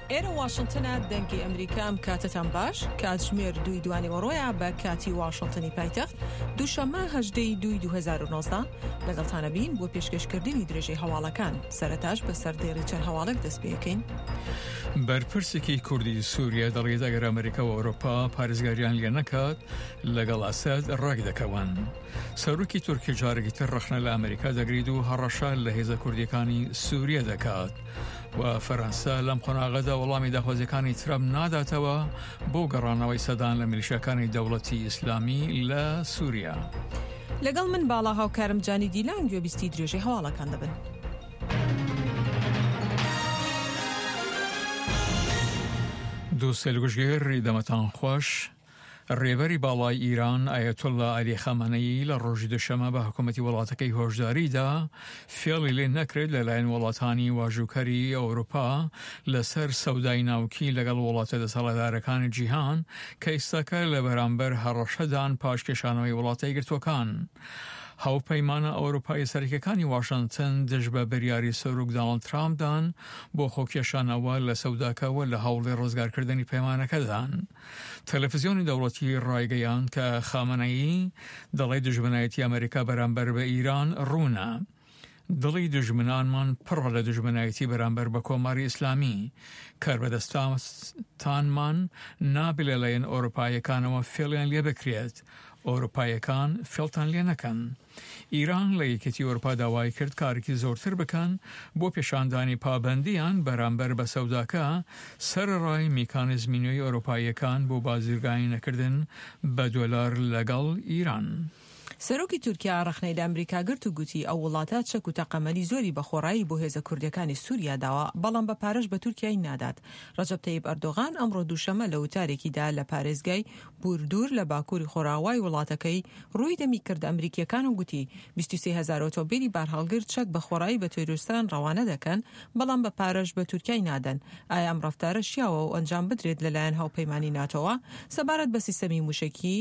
ئێرە واشنتنە دەنگی ئەمریکام کاتتان باش کاتژمێر 2 دوانی وەڕۆیە بە کاتی واشنتنی پایتەخت دووشەممە 18/2/2019 لەگەڵتانە بین بۆ پێشکەشکردنی درێژەی هەواڵەکان سەرەتاش بە سەردێڕی چەند هەواڵێک دەست پێ بکەین. بەرپرسێکی کوردی سووریا دەڵێت ئەگەر ئەمریکا و ئەوروپا پارێزگاریان لێ نەکات لەگەڵ ئەسەد ڕێک دەکەون. سەرۆکی تورکی جارێکی تر ڕەخنە لە ئەمریکا دەگریت و هەڕەشە لە هێزە کوردیەکانی سووریا دەکات و فەرەنسا لەم قۆناغەدا وەڵامی داخوازیەکانی ترامپ ناداتەوە بۆ گەڕانەوەی سەدان لە میلیشیاکانی دەوڵەتی ئیسلامی لە سووریا. لەگەڵ من باڵا هاوکارم جانی دیلان گوێبیستی درێژەی هەواڵەکان دەبن. دووسێ لەگوژگێڕی دەمەتان خۆش. ڕێبەری باڵای ئیران ئایەتۆڵا عەلی خەمەنەیی لە ڕۆژی دووشەممە بە حکوومەتی وڵاتەکەی هۆشداریدا فێڵی لێ نەکرێت لەلایەن وڵاتانی واژووکەری ئەوروپا لەسەر سەودای ناوکی لەگەڵ وڵاتە دەسەڵاتدارەکانی جیهان کە ئێستاکە لە بەرامبەر هەڕەشەدان پاشکێشانەوەی وڵاتە یەکگرتووەکان. هاوپەیمانە ئەوروپای سەرکیەکانی واشنتن دژ بە بڕیاری سەرۆک دۆناڵد ترامپدان بۆ خۆکێشانەوە لە سەوداکەوە لە هەوڵی ڕزگارکردنی پەیمانەکەدان. تەلەڤیزیۆنی دەوڵەتی ڕایگەیان کە خامنەیی دەڵێ دژمنایەتی ئەمریکا بەرامبەر بە ئیران ڕوونە. دڵی دژمنانمان پڕە لە دژمنایەتی بەرامبەر بە کۆماری ئیسلامی کاربەدەستانمان نابێت لەلایەن ئەوروپایەکانەوە فێڵیان لێ بکرێت. ئەوروپایەکان فێڵتان لێ نەکەن. ئیران لە یەکێتی ئەوروپا داوای کرد کارێکی زۆرتر بکەن بۆ پێشاندانی پابەندیان بەرامبەر بە سەوداکە سەرڕای میکانیزمی نوێی ئەوروپایەکان بۆ بازرگانی نەکردن بە دۆلار لەگەڵ ئیران. سەرۆکی تورکیا ڕەخنەی لە ئەمریکا گرت و گوتی ئەو وڵاتە چەک و تەقەمەلی زۆری بەخۆڕایی بۆ هێزە کوردەکانی سووریا داوە بەڵام بە پارەش بە تورکیای نادات. ڕەجەب تەیب ئەردۆغان ئەمڕۆ دووشەممە لە وتارێکیدا لە پارێزگای بوردور لە باکووری خۆراوای وڵاتەکەی ڕووی دەمی کرد ئەمریکیەکان و گوتی 23,000 ئۆتۆمبیلی بارهەڵگرت چەک بەخۆڕایی بە تۆیرستان ڕەوانە دەکەن بەڵام بە پارەش بە تورکیای نادەن. ئایا ئەم ڕەفتارە شیاوە و ئەنجام بدرێت لەلایەن هاوپەیمانی ناتۆوە سەبارەت بە سیستەمی موشکی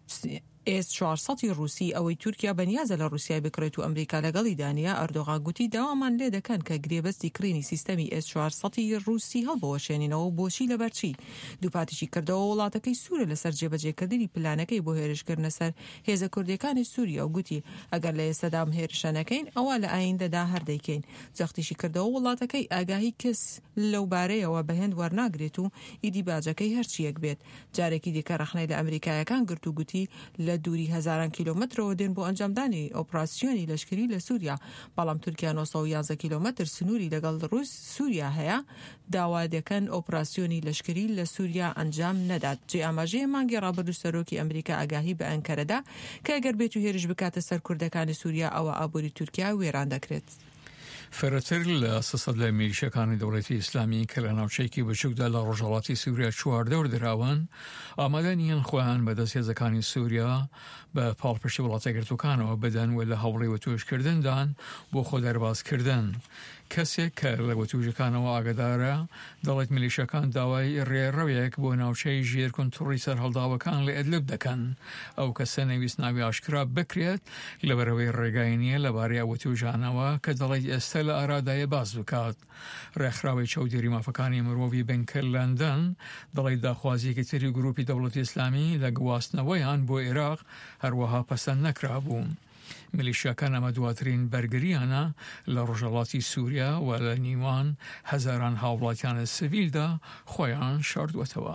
S-400 رووسی ئەوەی تورکیا بەنیازە لە رووسیای بکرێت و ئەمریکا لەگەڵی دانیا ئەردۆغان گوتی داوامان لێ دەکەن کە گرێبەستی کڕینی سیستەمی S-400 رووسی هەڵبەوەشێنینەوە بۆچی لەبەرچی دووپاتیشی کردەوە وڵاتەکەی سوورە لەسەر جێبەجێکردنی پلانەکەی بۆ هێرشکردنە سەر هێزە کوردیەکانی سووریا و گوتی ئەگەر لە ئێستادام هێرشەنەکەین ئەوە لە ئایندەدا هەردەیکەین. جەختیشی کردەوە وڵاتەکەی ئاگاهی کەس لەو بارەیەوە بەهێند وەرناگرێت و ئیدی باجەکەی هەرچیەک بێت. جارێکی دیکە ڕەخنەی لە ئەمریکایەکان گرت و گوتی لە دووری هەزاران کیلۆمەترەوە دێن بۆ ئەنجامدانی ئۆپراسیۆنی لەشکری لە سووریا بەڵام تورکیا 911 کیلۆمەتر سنووری لەگەڵ ڕووس سووریا هەیە داوا دەکەن ئۆپراسیۆنی لەشکری لە سووریا ئەنجام نەدات. جێ ئاماژەیە مانگی ڕابردوو سەرۆکی ئەمریکا ئاگاهی بە ئەنکەرەدا کە ئەگەر بێت و هێرش بکاتە سەر کوردەکانی سووریا ئەوە ئابووری تورکیا وێران دەکرێت. فەرەتر لە 300 لە میلیشیەکانی دەوڵەتی ئیسلامی کە لە ناوچەیەکی بچووکدا لە ڕۆژهەڵاتی سووریا چواردە وەردراون ئامادە نیان خۆیان بەدەست هێزەکانی سووریا بە پاڵپشتی وڵاتە یەکگرتووەکانەوە بدەن و لە هەوڵی وەتوێژکردندان بۆ خۆ دەربازکردن. کەسێک کە لە وەتوژەکانەوە ئاگدارە دەڵێت میلیشیەکان داوای ڕێڕەوێک بۆ ناوچەی ژێر کۆنتڕۆڵی سەرهەڵداوەکان لە ئیدلیب دەکەن. ئەو کەسە نەویست ناوی ئاشکرا بکرێت لەبەرەوەی ڕێگای نییە لەبارەی وەتوژانەوە کە دەڵێت ئێستا لە ئارادایە باز بکات. ڕێکخراوی چەودێری مافەکانی مرۆڤی بنکە لەندەن دەڵێت داخوازیەکی تری گروپی دەوڵەتی ئیسلامی لە گواستنەوەیان بۆ عێراق هەروەها پەسەند نەکرابوو. میلیشیاکان ئەمە دواترین بەرگریانە لە ڕۆژهەڵاتی سووریا و لە نیوان هەزاران هاوڵاتیانە سڤیلدا خۆیان شاردووەتەوە.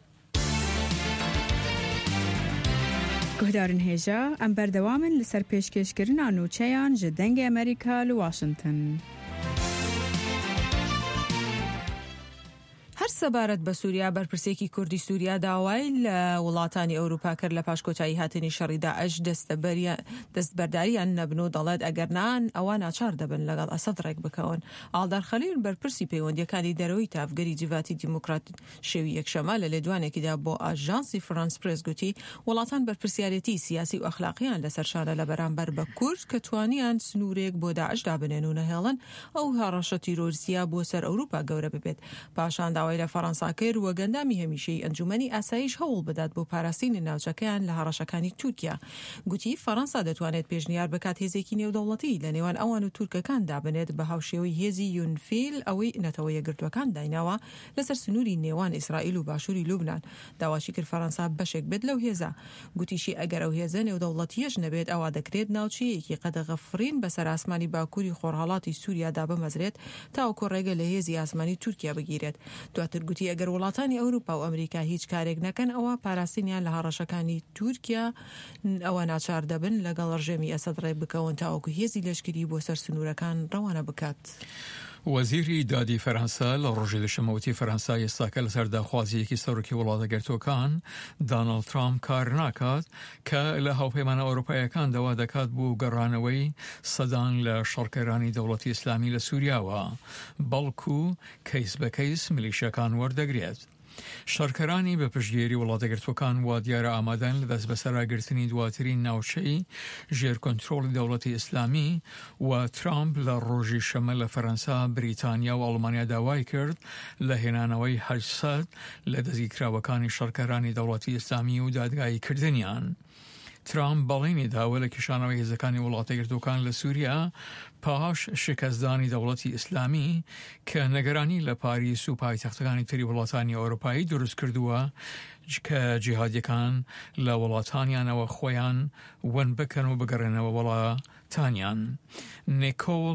گوهدارن هێژە ئەم بەردەوامن لەسەر پێشکەشکردنا نووچەیان ji dengê ئەمریکا لە واشنتن. هەر سەبارەت بە سووریا بەرپرسێکی کوردی سووریا داوای لە وڵاتانی ئەوروپا کرد لە پاشکۆچایی هاتنی شەڕیدا ئەش دەستبەرداریان نەبن و دەڵێت ئەگەرنان ئەوە ناچار دەبن لەگەڵ ئەسەد ڕێک بکەون. ئاڵدار خەلیل بەرپرسی پەیوەندیەکانی دەرەوەی تافگەری جیڤاتی دیموکرات شێوی یەکشەمە لە لێدوانێکیدا بۆ ئاژانسی فرانس پرێس گوتی وڵاتان بەرپرسیارەتی سیاسی و ئەخلاقیان لەسەرشانە لە بەرامبەر بە کورد کە توانیان سنوورێک بۆ داعش دابنێن و نەهێڵن ئەو هەڕەشە تیرۆریسیا بۆ سەر ئەوروپا گەورە ببێت. پاشان داوای داوای لە فەڕەنسا کرد و گەندامی هەمیشەی ئەنجومەنی ئاسایش هەوڵ بدات بۆ پاراستنی ناوچەکەیان لە هەڕەشەکانی تورکیا. گوتی فەڕەنسا دەتوانێت پێشنیار بکات هێزێکی نێودەوڵەتی لە نێوان ئەوان و تورکەکان دابنێت بە هاوشێوەی هێزی یونفیل ئەوەی نەتەوە یەکگرتوەکان دایناوە لەسەر سنووری نێوان ئیسرائیل و باشووری لوبنان. داواشی کرد فەڕەنسا بەشێک بێت لەو هێزە. گوتیشی ئەگەر ئەو هێزە نێودەوڵەتیەش نەبێت ئەوا دەکرێت ناوچەیەکی قەدەغەفرین بەسەر ئاسمانی باکووری خۆرهەڵاتی سووریادا بمەزرێت تاوەکو ڕێگە لە هێزی ئاسمانی تورکیا بگیرێت. دواتر گوتی ئەگەر وڵاتانی ئەوروپا و ئەمریکا هیچ کارێک نەکەن ئەوە پاراستنیان لە هەڕەشەکانی تورکیا ئەوە ناچار دەبن لەگەڵ ڕژێمی ئەسەد ڕێ بکەون تاوەکو هێزی لەشکری بۆ سەر سنوورەکان ڕەوانە بکات. وەزیری دادی فەرەنسا لە ڕۆژی دەشەمەوتی فەرەنسا ئێستاکە لەسەر داخوازیەکی سەرۆکی وڵاتەگەرتووەکان دانەڵد ترامپ کار ناکات کە لە هاوپەیمانە ئەوروپایەکان دەوا دەکات بۆ گەڕانەوەی سەدان لە شەڕکەرانی دەوڵەتی ئیسلامی لە سووریاوە بەڵکو کەیس بە کەیس میلیشەکان وەردەگرێت. شەڕکەرانی بە پشتگیری وڵاتەگرتوەکان وا دیارە ئامادەن لە دەست بەسەراگرتنی دواترین ناوچەی ژێر کۆنترۆڵی دەوڵەتی ئیسلامی و ترامپ لە ڕۆژی شەمە لە فەرەنسا، بریتانیا و ئەڵمانیا داوای کرد لە هێنانەوەی 800 لە دەستگیرکراوەکانی شەڕکەرانی دەوڵەتی ئیسلامی و دادگایی کردنیان. ترامپ بەڵێنی داوە لە کێشانەوەی هێزەکانی وڵاتەگرتوەکان لە سووریا پاش شکەستدانی دەوڵەتی ئیسلامی کە نەگەرانی لە پاریس و پایتەختەکانی تری وڵاتانی ئەوروپایی دروست کردووە کە جیهادیەکان لە وڵاتانیانەوە خۆیان ون بکەن و بگەڕێنەوە وڵاتانیان. نیکۆل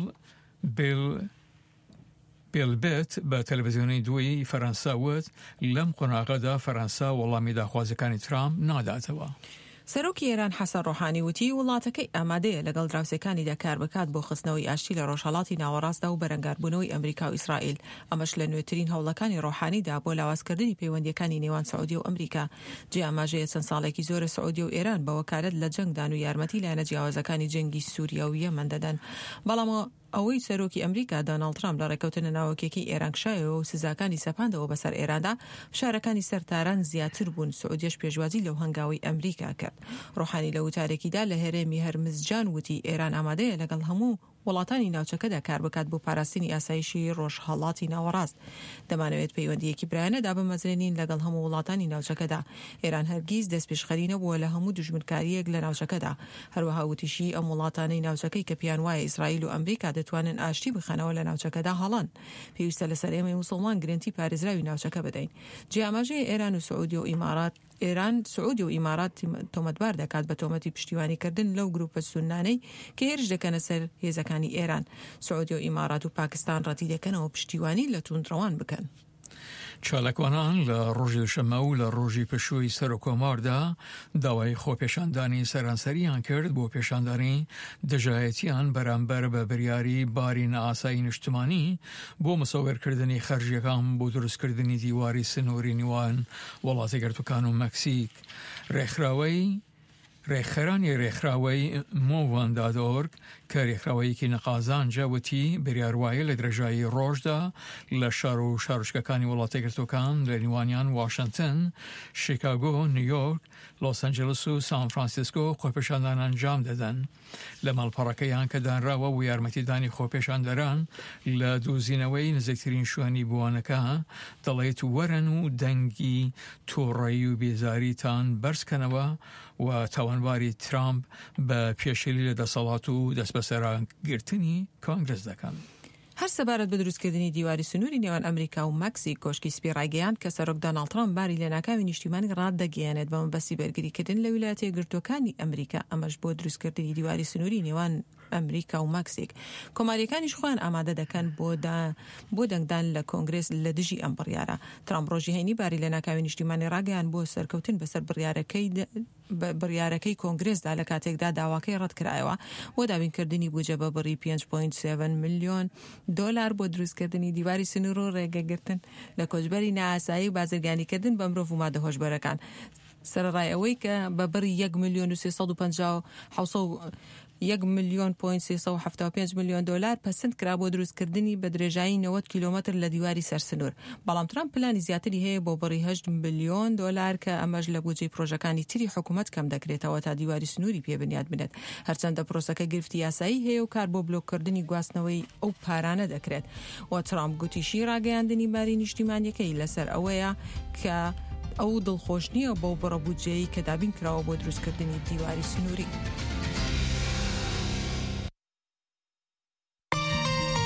بیلبێت بە تەلەڤیزیۆنی دوی فەرەنسا وت لەم قۆناغەدا فەرەنسا وەڵامی داخوازەکانی ترامپ ناداتەوە. سەرۆکی ئێران حەسەن ڕۆحانی وتی وڵاتەکەی ئامادەیە لەگەڵ دراوسەکانیدا کار بکات بۆ خستنەوەی ئاشتی لە ڕۆژهەڵاتی ناوەڕاستدا و بەرەنگاربوونەوەی ئەمریکا و ئیسرائیل. ئەمەش لە نوێترین هەوڵەکانی ڕۆحانیدا بۆ لاوازکردنی پەیوەندیەکانی نێوان سعودی و ئەمریکا. جێ ئاماژەیە چەند ساڵێکی زۆرە سعودی و ئێران بە وەکالەت لە جەنگدان و یارمەتی لایەنە جیاوازەکانی جەنگی سووریا و یەمەن دەدەن. بەڵام ئەوەی سەرۆکی ئەمریکا دۆناڵد ترامپ لە ڕێکەوتنە ناوەکێکی ئێران کشایەوە و سزاکانی سەپاندەوە بەسەر ئێراندا فشارەکانی سەرتاران زیاتر بوون. سعودیش پێشوازی لەو هەنگاوی ئەمریکا کرد. ڕۆحانی لە وتارێکیدا لە هەرێمی هەرمزجان وتی ئێران ئامادەیە لەگەڵ هەموو وڵاتانی ناوچەکەدا کار بکات بۆ پاراستنی ئاسایشی ڕۆژهەڵاتی ناوەڕاست. دەمانەوێت پەیوەندیەکی برایانەدا بمەزرێنین لەگەڵ هەموو وڵاتانی ناوچەکەدا. ئێران هەرگیز دەست پێشخەری نەبووە لە هەموو دژمنکاریەک لە ناوچەکەدا. هەروەها وتیشی ئەم وڵاتانەی ناوچەکەی کە پیان وایە ئیسرائیل و ئەمریکا دەتوانن ئاشتی بخەنەوە لە ناوچەکەدا هەڵان. پێویستە لەسەر ئێمەی موسڵمان گرنتی پارێزراوی ناوچەکە بدەین. جیاماژەی ئێران و سعودی و ئیمارات سعودی و ئیمارات تۆمەتبار دەکات بە تۆمەتی پشتیوانیکردن لەو گروپە سونانەی کە هێرش دەکەنە سەر هێزەکانی ئێران. سعودی و ئیمارات و پاکستان ڕەتی دەکەنەوە پشتیوانی لە توندڕەوان بکەن. چالاکوانان لە ڕۆژی شەمە و لە ڕۆژی پشووی سەر و کۆماردا داوای خۆپێشاندانی سەرانسەریان کرد بۆ پێشاندانی دژایەتیان بەرامبەر بە بریاری باری نەئاسایی نیشتمانی بۆ مسەوەرکردنی خەرجیەکان بۆ دروستکردنی دیواری سنووری نێوان وڵاتەگرتووەکان و مەکسیک. ڕێکخراوەی مۆڤاندادۆرگ کە ڕێکخراوەیەکی نەقازانجە وتی بریاروایە لە درێژایی ڕۆژدا لە شار و شارچکەکانی وڵاتەگرتووەکان لە نیوانیان واشنگتن، شیکاگۆ، نیویۆرک، لۆس ئەنجلس و سان فرانسیسکۆ خۆپێشاندان ئەنجام دەدەن. لە ماڵپەڕەکەیان کە دانراوە و یارمەتیدانی خۆپێشاندەران لە دۆزینەوەی نزیکترین شوێنی بووانەکە دەڵێت وەرن و دەنگی تووڕەیی و بێزاریتان بەرزکەنەوە و تاوانباری ترامپ بە پێشێلی لە دەسەڵات و دەست بەسەرگرتنی کۆنگرس دەکەن. هەر سەبارەت بە دروستکردنی دیواری سنووری نێوان ئەمریکا و مەکسیک کۆشکی سپی ڕایگەیاند کە سەرۆک دۆناڵد ترامپ باری لە ناکاوی نیشتیمانی ڕاددەگەیاند بە مەبەستی بەرگریکردن لە ویلایەتە یەکگرتووەکانی ئەمریکا. ئەمەش بۆ دروستکردنی دیواری سنووری نێوان ئەمریکا و مەکسیک. کۆماریەکانیش خۆیان ئامادە دەکەن بۆ دەنگدان لە کۆنگرس لە دژی ئەم بڕیارە. ترامپ ڕۆژی هەینی باری لە ناکاوی نیشتیمانی ڕاگەیان بۆ سەرکەوتن بەسەر بڕیارەکەی کۆنگرسدا لە کاتێکدا داواکەی ڕەتکرایەوە بۆ دابینکردنی بودجە بە بڕی 5.7 ملیۆن دۆلار بۆ دروستکردنی دیواری سنوور و ڕێگەگرتن لە کۆچبەری نائاسایی و بازرگانیکردن بە مرۆڤ و مادە هۆشبەرەکان. سەرڕای ئەوەی کە بە بڕی 1,350,700 1.375 ملیۆن دلار پەسەند کرا بۆ دروستکردنی بە درێژایی 90 کیلومتر لە دیواری سەرسنوور. بەڵام ترامپ پلانی زیاتری هەیە بۆ بڕی 8 ملیۆن دلار کە ئەمەش لە بودجەی پرۆژەکانی تری حکوومەت کەم دەکرێتەوە تا دیواری سنووری پێ بنیاد بنێت. هەرچەندە پرۆسەکە گرفتی یاسایی هەیە و کار بۆ بلۆککردنی گواستنەوەی ئەو پارانە دەکرێت. و ترامپ گوتیشی ڕاگەیاندنی ماری نیشتیمانیەکەی لەسەر ئەوەیە کە ئەو دڵخۆش نییە بۆ بڕە بودجەی کە دابین کراوە بۆ دروستکردنی دیواری سنووری.